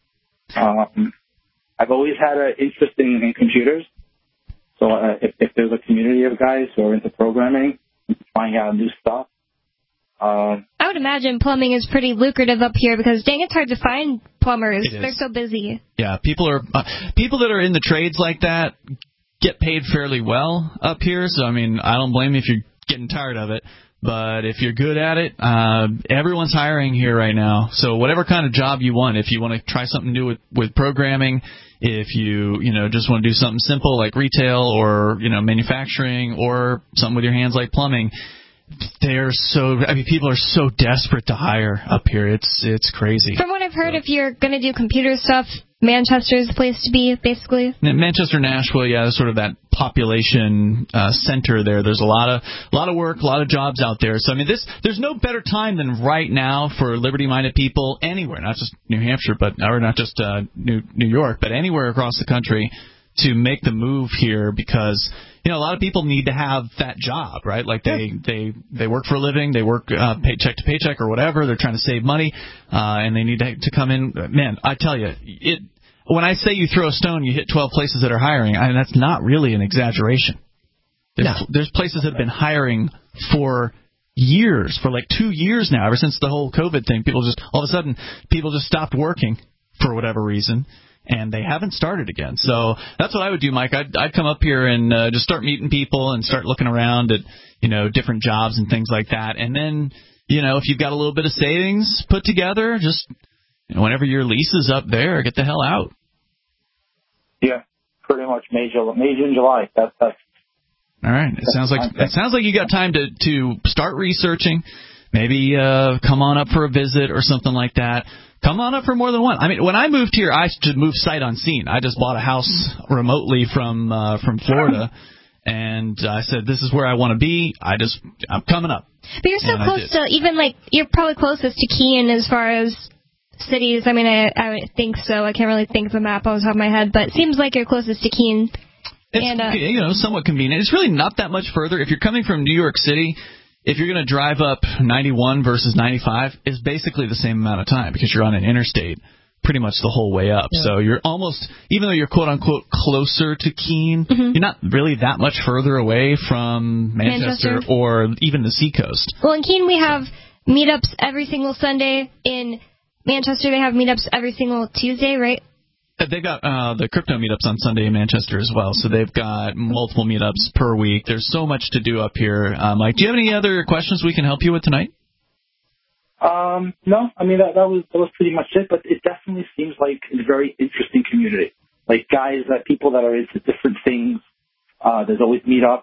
I've always had an interest in computers, so if there's a community of guys who are into programming and trying out new stuff. I would imagine plumbing is pretty lucrative up here because, dang, it's hard to find plumbers. They're so busy. Yeah, people that are in the trades like that get paid fairly well up here. So, I mean, I don't blame you if you're getting tired of it. But if you're good at it, everyone's hiring here right now. So whatever kind of job you want, if you want to try something new with programming, if you just want to do something simple like retail or manufacturing or something with your hands like plumbing, People are so desperate to hire up here. It's crazy. From what I've heard, if you're going to do computer stuff, Manchester is the place to be, basically. Manchester, Nashville, sort of that population center there. There's a lot of work, a lot of jobs out there. So I mean, there's no better time than right now for liberty-minded people anywhere, not just New Hampshire, or not just New York, but anywhere across the country to make the move here, because a lot of people need to have that job, right? Like they work for a living, they work paycheck to paycheck or whatever. They're trying to save money, and they need to come in. Man, I tell you, when I say you throw a stone, you hit 12 places that are hiring. I mean, that's not really an exaggeration. There's places that have been hiring for years, for like 2 years now, ever since the whole COVID thing. All of a sudden, people just stopped working for whatever reason, and they haven't started again. So that's what I would do, Mike. I'd come up here and just start meeting people and start looking around at, different jobs and things like that. And then, if you've got a little bit of savings put together, just whenever your lease is up there, get the hell out. Yeah, pretty much May, June, July. That's all right. It sounds like you got time to start researching. Maybe come on up for a visit or something like that. Come on up for more than one. I mean, when I moved here, I just moved sight unseen. I just bought a house remotely from Florida, and I said, "This is where I want to be." I'm coming up. But you're so close to you're probably closest to Keene as far as cities. I mean, I would think so. I can't really think of the map off the top of my head, but it seems like you're closest to Keene. It's somewhat convenient. It's really not that much further. If you're coming from New York City, if you're going to drive up 91 versus 95, it's basically the same amount of time because you're on an interstate pretty much the whole way up. Yeah. So you're almost, even though you're quote-unquote closer to Keene, you're not really that much further away from Manchester or even the seacoast. Well, in Keene we have meetups every single Sunday. In Manchester they have meetups every single Tuesday, right? They've got the crypto meetups on Sunday in Manchester as well, so they've got multiple meetups per week. There's so much to do up here. Mike, do you have any other questions we can help you with tonight? No, I mean, that was pretty much it, but it definitely seems like a very interesting community. Like people that are into different things. There's always meetups.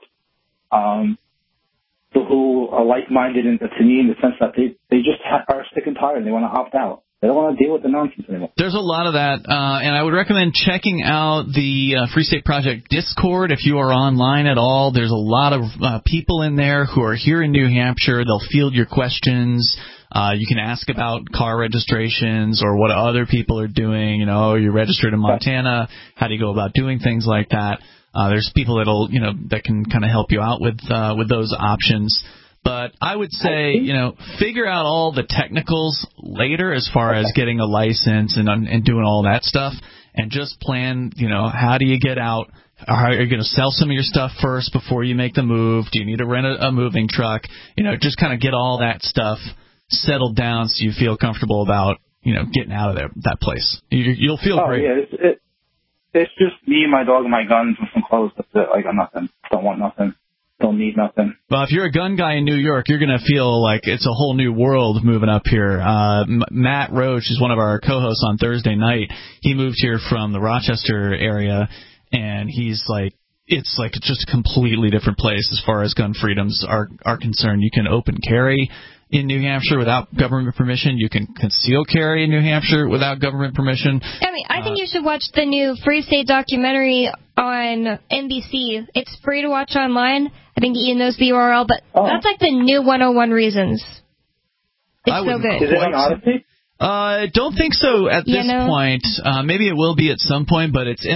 Who are like-minded to me in the sense that they just are sick and tired and they want to opt out. They don't want to deal with the nonsense anymore. There's a lot of that, and I would recommend checking out the Free State Project Discord if you are online at all. There's a lot of people in there who are here in New Hampshire. They'll field your questions. You can ask about car registrations or what other people are doing. You're registered in Montana. How do you go about doing things like that? There's people that can kind of help you out with those options. But I would say, figure out all the technicals later as far as getting a license and doing all that stuff, and just plan, how do you get out? Are you going to sell some of your stuff first before you make the move? Do you need to rent a moving truck? Just kind of get all that stuff settled down so you feel comfortable about, getting out of that place. You'll feel great. Yeah, it's just me, my dog, and my guns and some clothes. That's it. I got nothing. Don't want nothing. Don't need nothing. Well, if you're a gun guy in New York, you're going to feel like it's a whole new world moving up here. Matt Roach is one of our co-hosts on Thursday night. He moved here from the Rochester area, and he's like, it's just a completely different place as far as gun freedoms are concerned. You can open carry in New Hampshire without government permission. You can conceal carry in New Hampshire without government permission. I think you should watch the new Free State documentary on NBC. It's free to watch online. I think Ian knows the URL, but that's like the new 101 Reasons. It's so good. Is it on Odyssey? I don't think so at this point. Maybe it will be at some point, but it's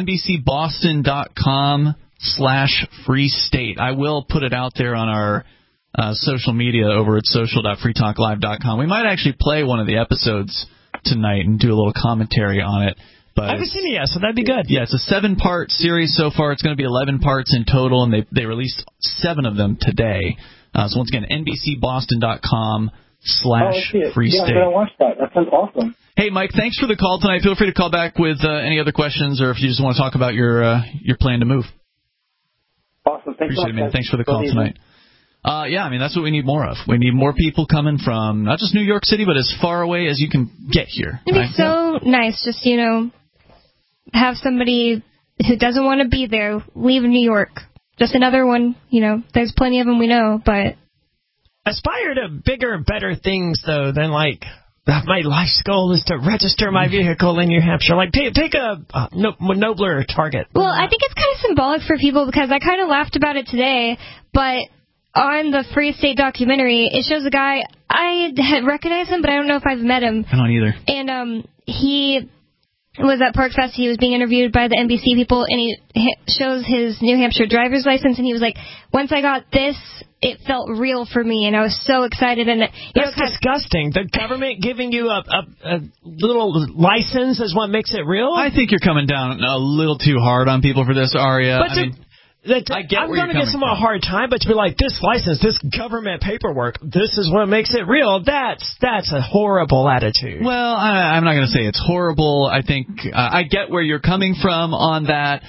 NBCBoston.com/Free State. I will put it out there on our social media over at social.freetalklive.com. We might actually play one of the episodes tonight and do a little commentary on it. But I haven't seen it yet, so that'd be good. Yeah, it's a 7-part series so far. It's going to be 11 parts in total, and they released 7 of them today. So once again, NBCBoston.com/Free State. Yeah, I'm going to watch that. That sounds awesome. Hey, Mike, thanks for the call tonight. Feel free to call back with any other questions, or if you just want to talk about your plan to move. Awesome. Thanks Appreciate it, man. Thanks for the call tonight. That's what we need more of. We need more people coming from not just New York City, but as far away as you can get here. It'd be so nice, just, have somebody who doesn't want to be there leave New York. Just another one, there's plenty of them we know, but aspire to bigger, better things, though, than, like, my life's goal is to register my vehicle in New Hampshire. Like, take a nobler target. Well, I think it's kind of symbolic for people because I kind of laughed about it today, but on the Free State documentary, it shows a guy, I had recognized him, but I don't know if I've met him. I don't either. And he was at PorcFest. He was being interviewed by the NBC people, and he shows his New Hampshire driver's license, and he was like, once I got this, it felt real for me, and I was so excited. And that's disgusting. The government giving you a little license is what makes it real? I think you're coming down a little too hard on people for this, Aria. I'm going to give someone a hard time, but to be like, this license, this government paperwork, this is what makes it real, that's a horrible attitude. Well, I'm not going to say it's horrible. I think I get where you're coming from on that.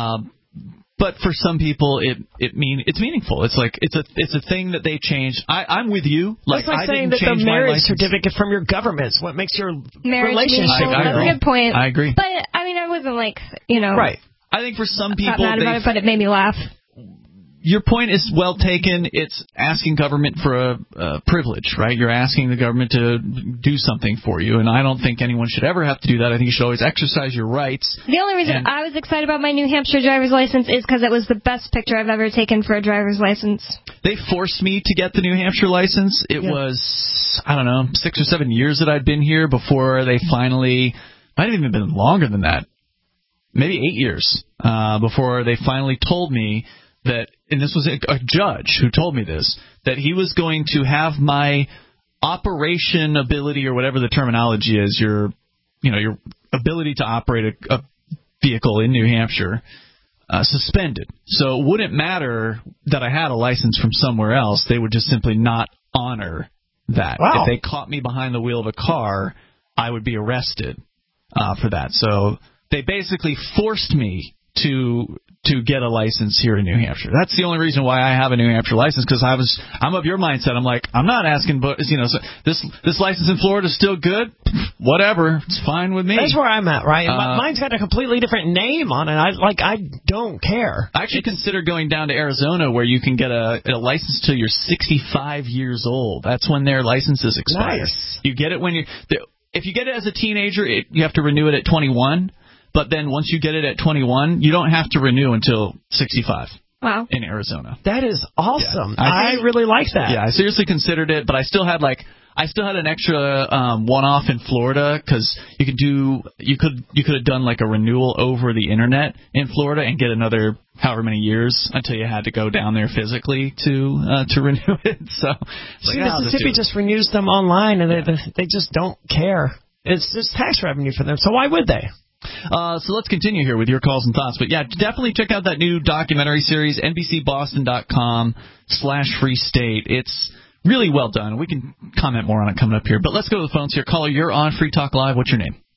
But for some people, it's meaningful. It's like it's a thing that they changed. I'm with you. Like saying that the marriage certificate from your government is what makes your relationship. That's a good point. I agree. But I wasn't like right. I think for some people, mad about it, but it made me laugh. Your point is well taken. It's asking government for a privilege, right? You're asking the government to do something for you, and I don't think anyone should ever have to do that. I think you should always exercise your rights. The only reason I was excited about my New Hampshire driver's license is because it was the best picture I've ever taken for a driver's license. They forced me to get the New Hampshire license. It was, 6 or 7 years that I'd been here before they finally, might have even been longer than that, maybe 8 years, before they finally told me that, and this was a judge who told me this, that he was going to have my operation ability, or whatever the terminology is, your ability to operate a vehicle in New Hampshire, suspended. So it wouldn't matter that I had a license from somewhere else. They would just simply not honor that. Wow. If they caught me behind the wheel of a car, I would be arrested for that. So they basically forced me to get a license here in New Hampshire. That's the only reason why I have a New Hampshire license, because I'm of your mindset. I'm like, I'm not asking, but so this license in Florida is still good. Whatever, it's fine with me. That's where I'm at, right? Mine's got a completely different name on it. I don't care. I actually consider going down to Arizona, where you can get a license till you're 65 years old. That's when their licenses expire. Nice. You get it if you get it as a teenager, you have to renew it at 21. But then once you get it at 21, you don't have to renew until 65. Wow. In Arizona. That is awesome. Yeah. I really like that. Yeah, I seriously considered it, but I still had an extra one-off in Florida, because you could have done like a renewal over the internet in Florida and get another however many years until you had to go down there physically to renew it. So see, Mississippi just renews them online, and they just don't care. It's just tax revenue for them. So why would they? So let's continue here with your calls and thoughts. But yeah, definitely check out that new documentary series, NBCBoston.com/Free State. It's really well done. We can comment more on it coming up here. But let's go to the phones here. Caller, you're on Free Talk Live. What's your name?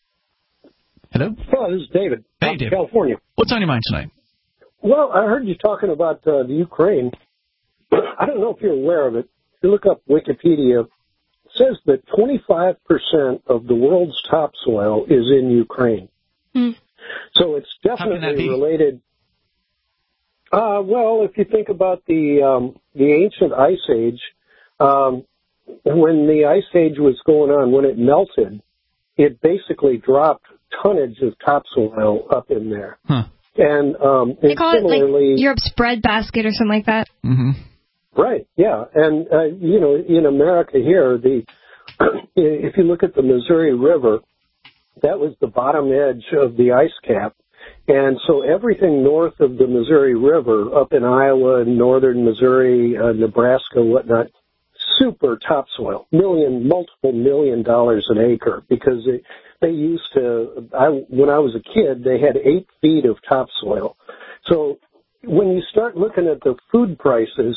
Hello? Hello, this is David. Hey, David. California. What's on your mind tonight? Well, I heard you talking about the Ukraine. I don't know if you're aware of it. If you look up Wikipedia, it says that 25% of the world's topsoil is in Ukraine. So it's definitely related. Well, if you think about the ancient ice age, when the ice age was going on, when it melted, it basically dropped tonnage of topsoil up in there. And they call it like Europe's breadbasket or something like that. Mm-hmm. Right, yeah. And, in America here, if you look at the Missouri River, that was the bottom edge of the ice cap. And so everything north of the Missouri River, up in Iowa and northern Missouri, Nebraska, whatnot, super topsoil, multiple $1 million an acre, because they used to, when I was a kid, they had 8 feet of topsoil. So when you start looking at the food prices,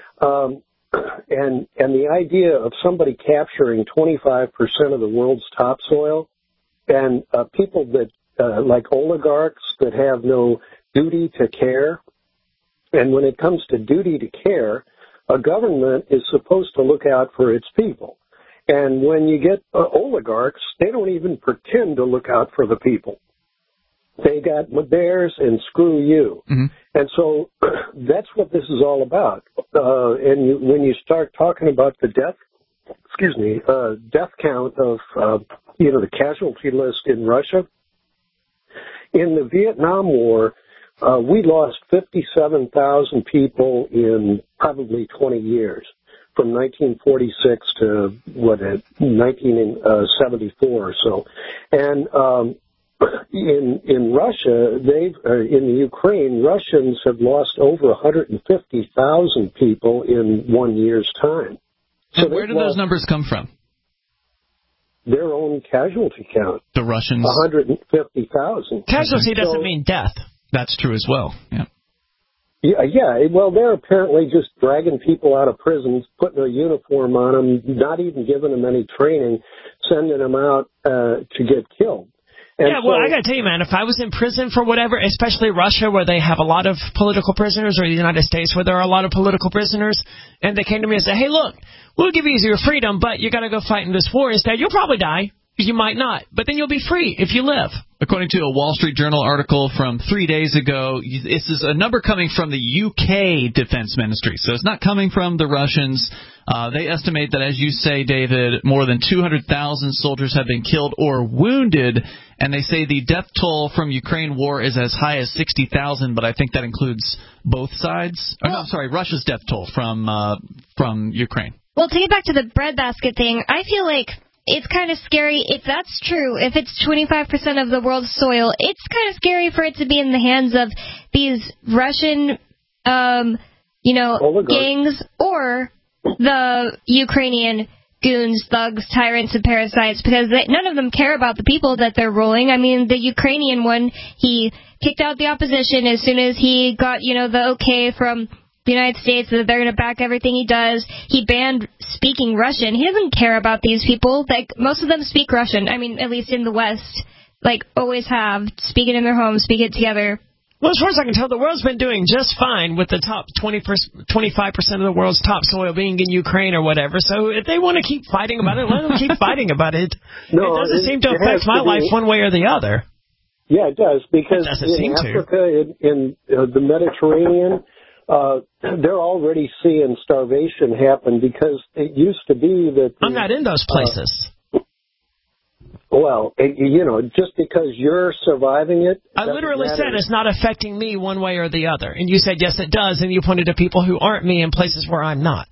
and the idea of somebody capturing 25% of the world's topsoil, and people that like oligarchs that have no duty to care, and when it comes to duty to care, a government is supposed to look out for its people. And when you get oligarchs, they don't even pretend to look out for the people. They got theirs and screw you. Mm-hmm. And so that's what this is all about. When you start talking about the death count of, the casualty list in Russia, in the Vietnam War, we lost 57,000 people in probably 20 years, from 1946 to 1974 or so. And in Russia, in the Ukraine, Russians have lost over 150,000 people in 1 year's time. So and where do those numbers come from? Their own casualty count. The Russians? 150,000. Casualty doesn't mean death. That's true as well, yeah. Yeah, well, they're apparently just dragging people out of prisons, putting a uniform on them, not even giving them any training, sending them out to get killed. And well, I got to tell you, man, if I was in prison for whatever, especially Russia, where they have a lot of political prisoners, or the United States, where there are a lot of political prisoners, and they came to me and said, hey, look, we'll give you your freedom, but you got to go fight in this war instead. You'll probably die. You might not, but then you'll be free if you live. According to a Wall Street Journal article from 3 days ago, this is a number coming from the UK Defense Ministry, so it's not coming from the Russians. They estimate that, as you say, David, more than 200,000 soldiers have been killed or wounded, and they say the death toll from Ukraine war is as high as 60,000, but I think that includes both sides. Russia's death toll from Ukraine. Well, to get back to the breadbasket thing, I feel like it's kind of scary. If that's true, if it's 25% of the world's soil, it's kind of scary for it to be in the hands of these Russian, gangs or the Ukrainian goons, thugs, tyrants, and parasites, because none of them care about the people that they're ruling. I mean, the Ukrainian one, he kicked out the opposition as soon as he got, the okay from the United States that they're going to back everything he does. He banned speaking Russian. He doesn't care about these people. Like, most of them speak Russian. I mean, at least in the West, always have. Speak it in their homes, speak it together. Well, as far as I can tell, the world's been doing just fine with the top 25% of the world's topsoil being in Ukraine or whatever. So if they want to keep fighting about it, let them keep fighting about it. No, it doesn't seem to affect my life one way or the other. Yeah, it does, because in Africa, in the Mediterranean, they're already seeing starvation happen, because it used to be that... I'm not in those places. Just because you're surviving it... I literally said it's not affecting me one way or the other. And you said, yes, it does, and you pointed to people who aren't me in places where I'm not.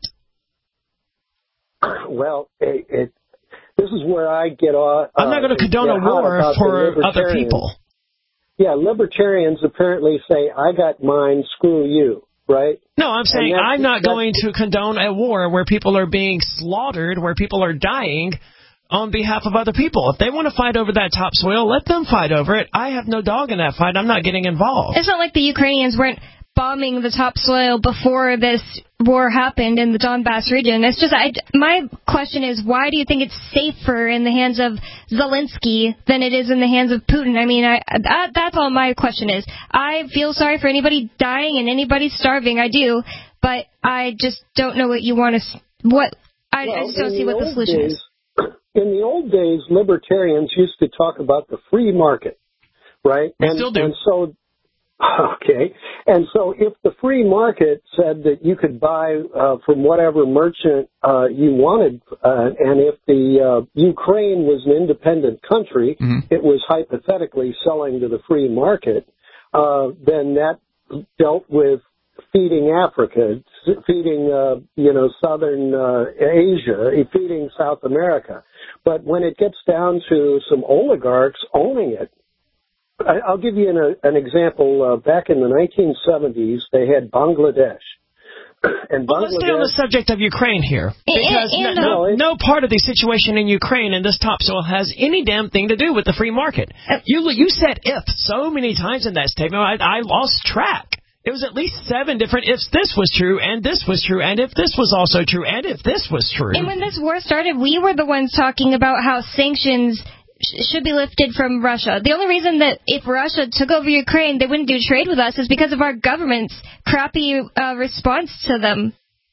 Well, this is where I get off... I'm not going to condone a war for other people. Yeah, libertarians apparently say, I got mine, screw you. Right? No, I'm saying I'm not going to condone a war where people are being slaughtered, where people are dying on behalf of other people. If they want to fight over that topsoil, let them fight over it. I have no dog in that fight. I'm not getting involved. It's not like the Ukrainians weren't bombing the topsoil before this war happened in the Donbass region. It's just, my question is, why do you think it's safer in the hands of Zelensky than it is in the hands of Putin? I mean, that's all my question is. I feel sorry for anybody dying and anybody starving. I do, but I just don't know what you want to. I just don't see what the solution is. In the old days, libertarians used to talk about the free market, right? They still do. And so. Okay. And so if the free market said that you could buy from whatever merchant you wanted, and if the Ukraine was an independent country, it was hypothetically selling to the free market, then that dealt with feeding Africa, feeding, Southern Asia, feeding South America. But when it gets down to some oligarchs owning it, I'll give you an example. Back in the 1970s, they had Bangladesh. And let's stay on the subject of Ukraine here. Because no part of the situation in Ukraine and this topsoil has any damn thing to do with the free market. You said if so many times in that statement, I lost track. It was at least 7 different ifs. This was true, and this was true, and if this was also true, and if this was true. And when this war started, we were the ones talking about how sanctions should be lifted from Russia. The only reason that if Russia took over Ukraine, they wouldn't do trade with us is because of our government's crappy response to them.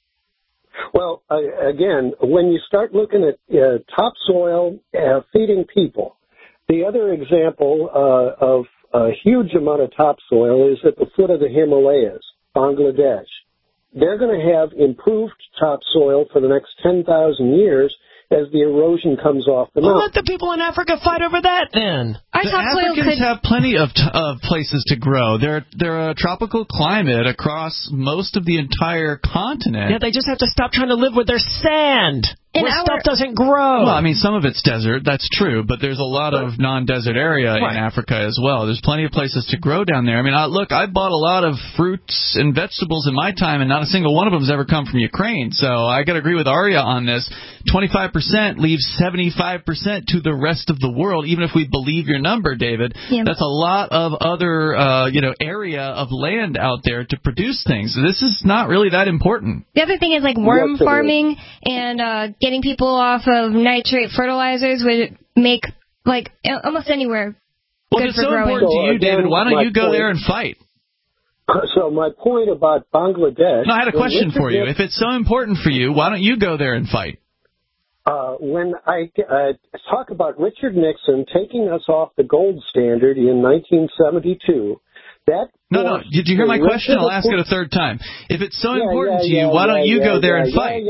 Well, again, when you start looking at topsoil feeding people, the other example a huge amount of topsoil is at the foot of the Himalayas, Bangladesh. They're going to have improved topsoil for the next 10,000 years as the erosion comes off the mountain. Well, let the people in Africa fight over that, then. The Africans have plenty of places to grow. They're a tropical climate across most of the entire continent. Yeah, they just have to stop trying to live with their sand. Where stuff doesn't grow. Well, I mean, some of it's desert, that's true, but there's a lot of non-desert area in Africa as well. There's plenty of places to grow down there. I mean, look, I bought a lot of fruits and vegetables in my time, and not a single one of them has ever come from Ukraine. So I got to agree with Arya on this. 25% leaves 75% to the rest of the world, even if we believe your number, David. Yeah. That's a lot of other, area of land out there to produce things. This is not really that important. The other thing is like worm farming and getting people off of nitrate fertilizers would make, like, almost anywhere good if it's so important to you, David, why don't you go there and fight? So my point about Bangladesh... No, I had a question for you. If it's so important for you, why don't you go there and fight? When I talk about Richard Nixon taking us off the gold standard in 1972... No. Did you hear my question? I'll ask it a third time. If it's so important to you, why don't you go there and fight?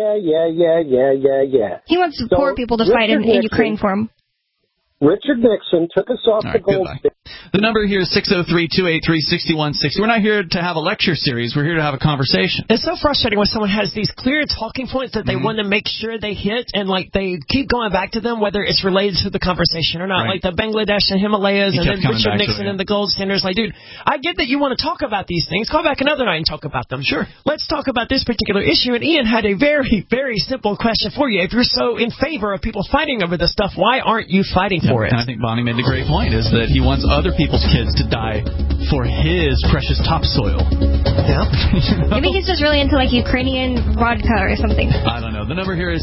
Yeah. He wants poor people to fight in Ukraine for him. Richard Nixon took us off the gold standard. The number here is 603-283-6160. We're not here to have a lecture series. We're here to have a conversation. It's so frustrating when someone has these clear talking points that they want to make sure they hit, and like they keep going back to them, whether it's related to the conversation or not. Like the Bangladesh and Himalayas, and then Richard Nixon and the gold standards. Like, dude, I get that you want to talk about these things. Call back another night and talk about them. Sure. Let's talk about this particular issue. And Ian had a very, very simple question for you. If you're so in favor of people fighting over this stuff, why aren't you fighting for it? And I think Bonnie made a great point, is that he wants other people's kids to die for his precious topsoil. Yeah. Maybe he's just really into, like, Ukrainian vodka or something. I don't know. The number here is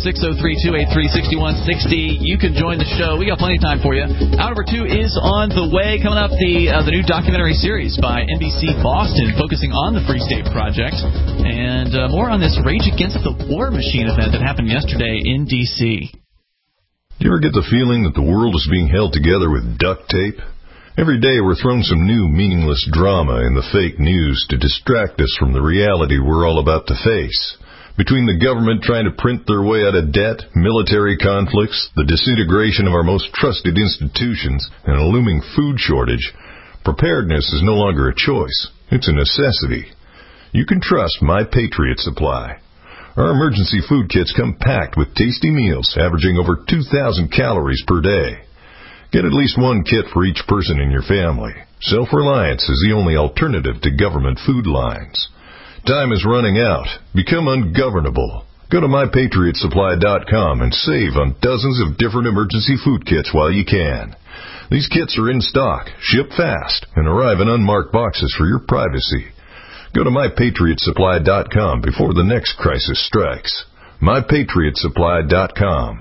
603-283-6160. You can join the show. We got plenty of time for you. Hour number 2 is on the way. Coming up, the new documentary series by NBC Boston focusing on the Free State Project. And more on this Rage Against the War Machine event that happened yesterday in D.C. Do you ever get the feeling that the world is being held together with duct tape? Every day we're thrown some new meaningless drama in the fake news to distract us from the reality we're all about to face. Between the government trying to print their way out of debt, military conflicts, the disintegration of our most trusted institutions, and a looming food shortage, preparedness is no longer a choice. It's a necessity. You can trust My Patriot Supply. Our emergency food kits come packed with tasty meals averaging over 2,000 calories per day. Get at least one kit for each person in your family. Self-reliance is the only alternative to government food lines. Time is running out. Become ungovernable. Go to MyPatriotSupply.com and save on dozens of different emergency food kits while you can. These kits are in stock, ship fast, and arrive in unmarked boxes for your privacy. Go to MyPatriotSupply.com before the next crisis strikes. MyPatriotSupply.com.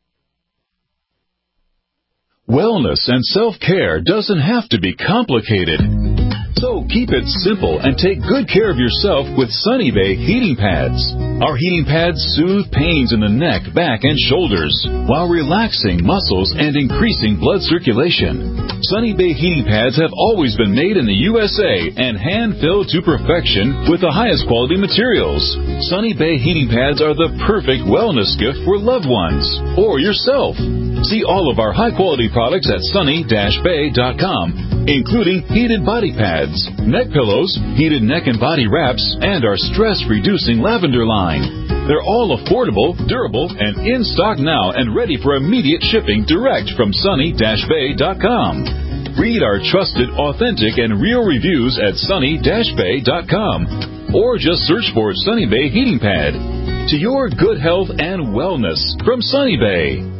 Wellness and self-care doesn't have to be complicated. So keep it simple and take good care of yourself with Sunny Bay heating pads. Our heating pads soothe pains in the neck, back, and shoulders while relaxing muscles and increasing blood circulation. Sunny Bay heating pads have always been made in the USA and hand-filled to perfection with the highest quality materials. Sunny Bay heating pads are the perfect wellness gift for loved ones or yourself. See all of our high-quality products at sunny-bay.com, including heated body pads, neck pillows, heated neck and body wraps, and our stress-reducing lavender line. They're all affordable, durable, and in stock now and ready for immediate shipping direct from sunny-bay.com. Read our trusted, authentic, and real reviews at sunny-bay.com or just search for Sunny Bay Heating Pad. To your good health and wellness from Sunny Bay.